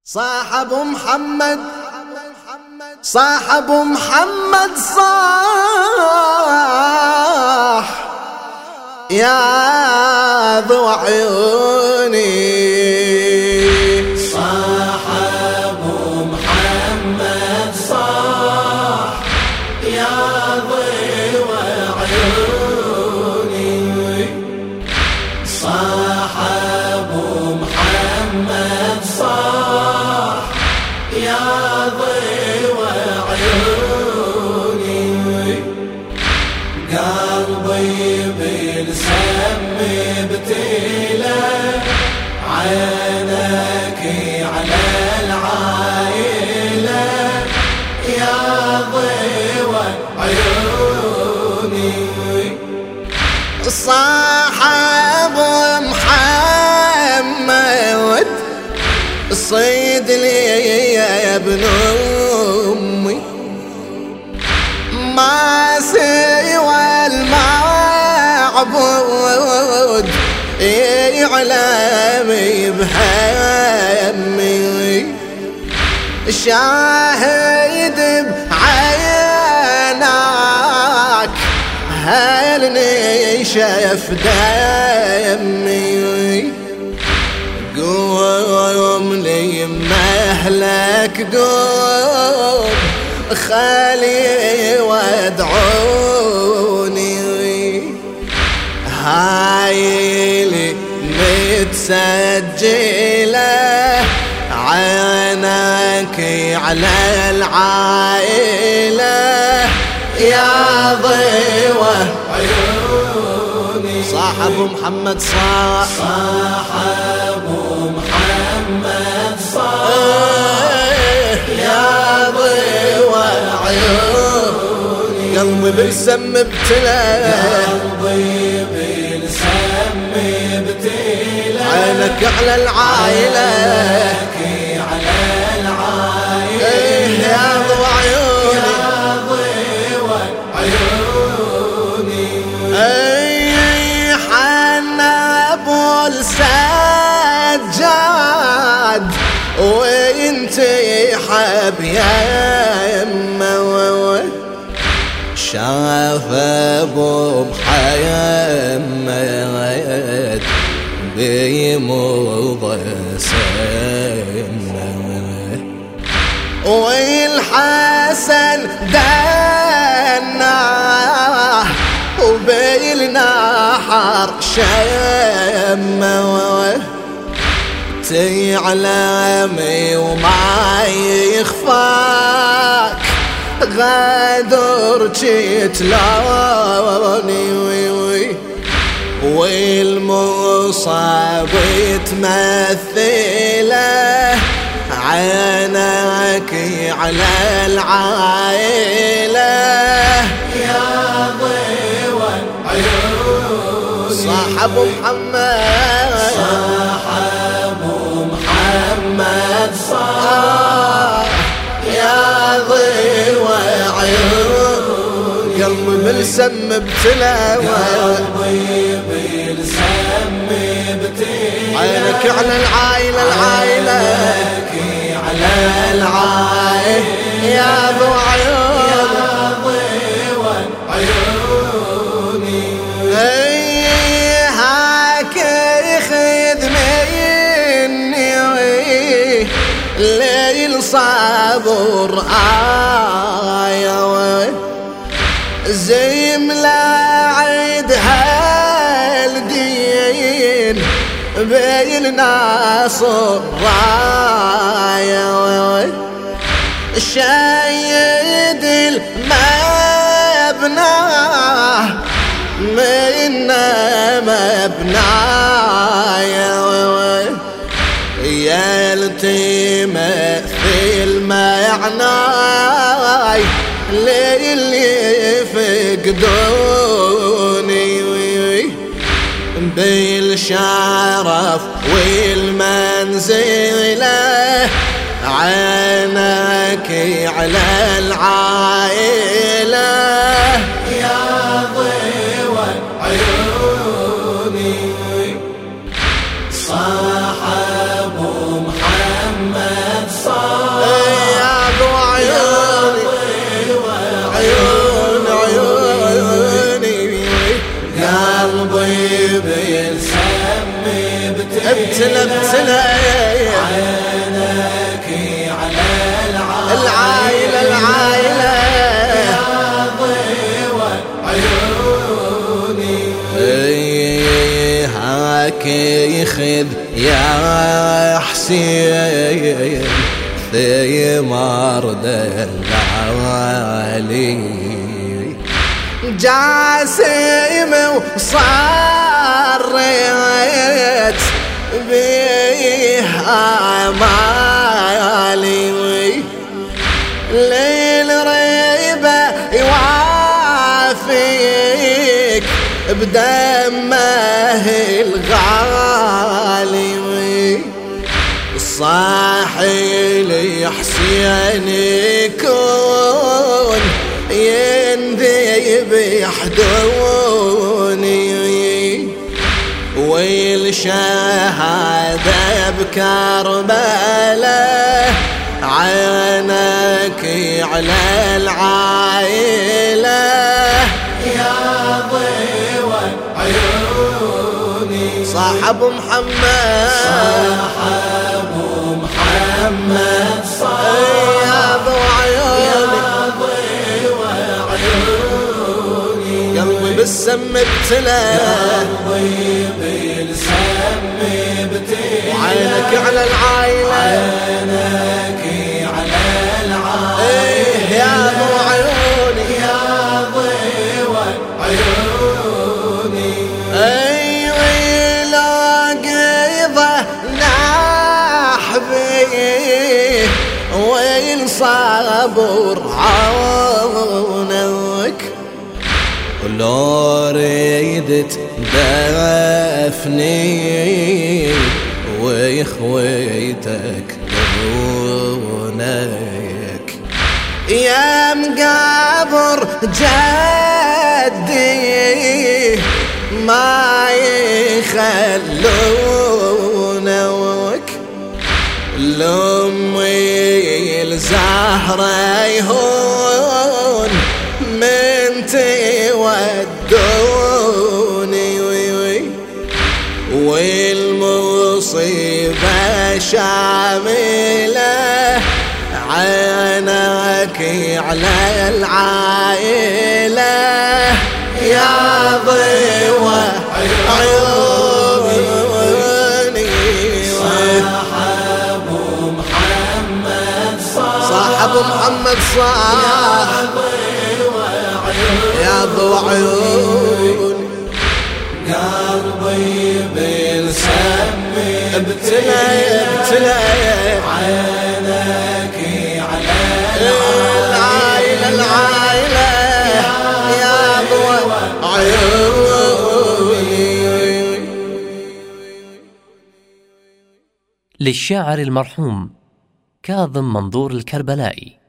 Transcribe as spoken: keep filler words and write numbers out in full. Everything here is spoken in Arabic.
صاحب محمد صاحب محمد صاح يا ضو عيوني. صاحب محمد صاح يا ضو عيوني. صاحب محمد صاح يا ضو عيوني. قلبي بالسم ابتلى عينك على العائلة يا ضو عيوني. صاحب محمد صيد لي يا ابن أمي ما سوى المعبود يعلمي بهمي. شاهد بعينك هلني شاف دمي. قوم لي مهلك قوم خالي وادعوني. هاي لي متسجلة عينك على العائلة يا ضو عيوني. صاحب محمد صاح صاحب محمد صاح يا ضو عيوني. قلبي بالسم ابتلى قلبي بالسم ابتلى عينك على العائلة عينك على العائلة يا ضو عيوني. يا ضو عيوني. اي حن ابو السجاد وانتي حب يا يمه. شاف ابو محمد بيموض سمه والحسن دناه وبالنحر شمه. تعلمي وما يخفاك غدر تلوني والمصاب تمثله عينك على العائلة يا ضو عيوني. صاحب محمد صاحب محمد صاح يا ضو عيوني. قلبي بالسم ابتلى قلبي بالسم ابتلى عينك على العائلة العائلة عينك على العائلة يا ضو عيوني. يا ضو عيوني. اي هاك خذ مني ليل صابر آية زي ملاعد هالدين بين صرايا شايد المبنى من مبنايا يلتمثل معناي للي فقدوني بالشرف والمنزلة عينك على العائلة يا ضو عيوني. صاحب محمد يخذ يا حسين ثمار دلالي جاسم وصريت بيها مالي للريبة يوافيك بدمه الغالي صاحي لي حسين يكون ينذيب يحدوني والشهادة بكربلاء عينك على العائلة يا ضوء عيوني صاحب محمد صاحب محمد صاحب يا ضوء عيوني قلبي بالسم ابتلى قلبي بالسم ابتلى وعينك على العائلة عينك على العائلة ايه يا ضوء عيوني يا ضوء عيوني ايوه لاقيضه نحبي وين صابر عونك ولو ريدت دفني ويخويتك دونك يا مقابر جدي ما يخلونك لأمي الزهرة يهون من تودوني والمصيبة شاملة عينك على العائلة يا ضوء عيوني صاحب محمد صاحب محمد صاحب يا ضوء عيوني قلبي بالسم ابتلى ابتلى عينك على العائلة العائلة يا ضوء عيوني. للشاعر المرحوم كاظم منظور الكربلائي.